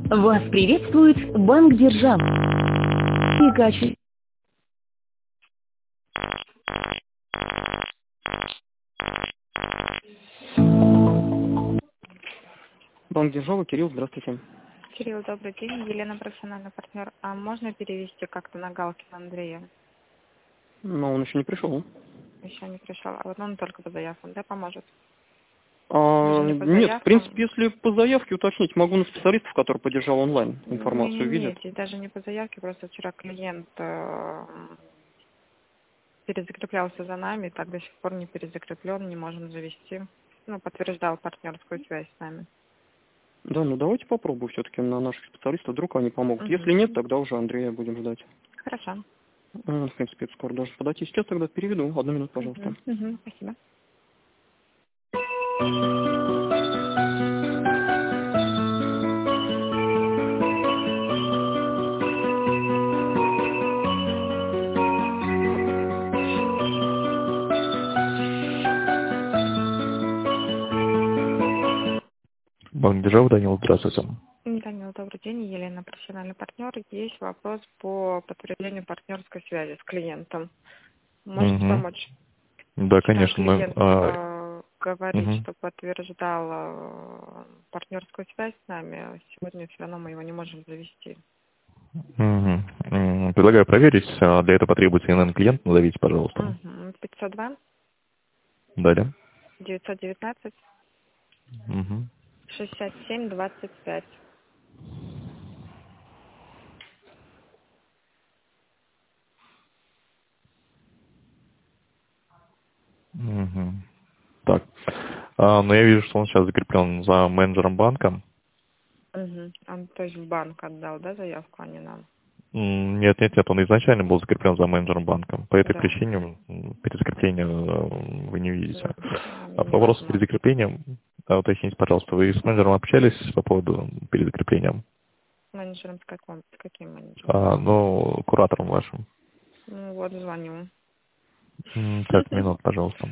Вас приветствует Банк Держав. Пикачи. Банк Держава, Кирилл, здравствуйте. Кирилл, добрый день. Елена, профессиональный партнер. А можно перевести как-то на Галкина Андрея? Но он еще не пришел. Еще не пришел. А вот он только по заявкам, да, поможет? Нет, в заявкам? принципе, если по заявке уточнить, могу на специалистов, который поддержал онлайн, информацию Нет, видят. здесь даже не по заявке, просто вчера клиент перезакреплялся за нами, так до сих пор не перезакреплен, не можем завести. Ну, подтверждал партнерскую связь с нами. Да, ну давайте попробую все-таки на наших специалистов, вдруг они помогут. Если нет, тогда уже Андрея будем ждать. Хорошо. В принципе, это скоро должен подойти. Сейчас тогда переведу. 1 минуту, пожалуйста. Спасибо. Банк Держава, Данил, здравствуйте. Данил, добрый день. Елена, профессиональный партнер. Есть вопрос по подтверждению партнерской связи с клиентом. Можете помочь? Да, Там конечно. клиент говорит, что подтверждал партнерскую связь с нами. Сегодня все равно мы его не можем завести. Предлагаю проверить. Для этого потребуется ИНН-клиент. Назовите, пожалуйста. 502 Далее. 919 67 25. Так. Но я вижу, что он сейчас закреплен за менеджером банка. Он, то есть в банк отдал, да, заявку, а не нам? Нет, он изначально был закреплен за менеджером банка. По этой Да. причине перезакрепления вы не видите. Не По вопросу видно. перезакрепления, уточните, пожалуйста, вы с менеджером общались по поводу перезакрепления? Менеджером с каким менеджером? Куратором вашим. Ну вот, звоню. Так, минут, пожалуйста.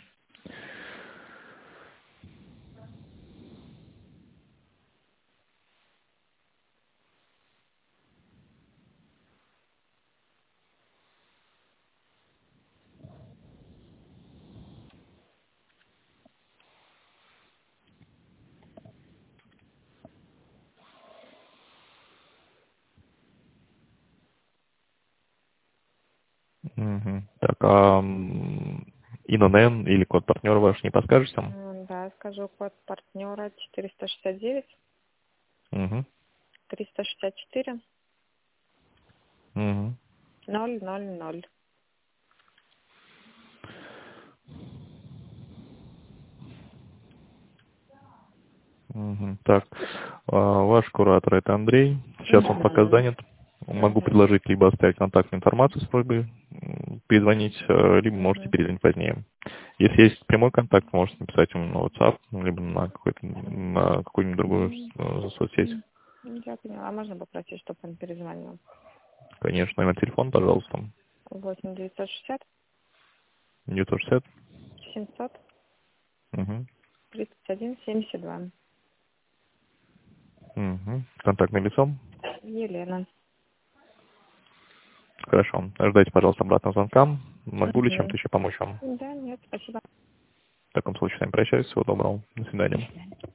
Так, ИНН или код партнера ваш не подскажете? Да, скажу код партнера 469 364 000. Так, ваш куратор это Андрей. Сейчас он пока занят. Могу предложить либо оставить контактную информацию с просьбой перезвонить, либо можете перезвонить позднее. Если есть прямой контакт, можете написать ему на WhatsApp, либо на какую-нибудь другую соцсеть. Я поняла. А можно попросить, чтобы он перезвонил? Конечно, номер телефона, пожалуйста. 8 960 960. 700 31 72. Контактное лицо. Елена. Хорошо. Ждайте, пожалуйста, обратного звонка. Могу ли чем-то еще помочь вам? Да, нет, спасибо. В таком случае с вами прощаюсь. Всего доброго. До свидания. До свидания.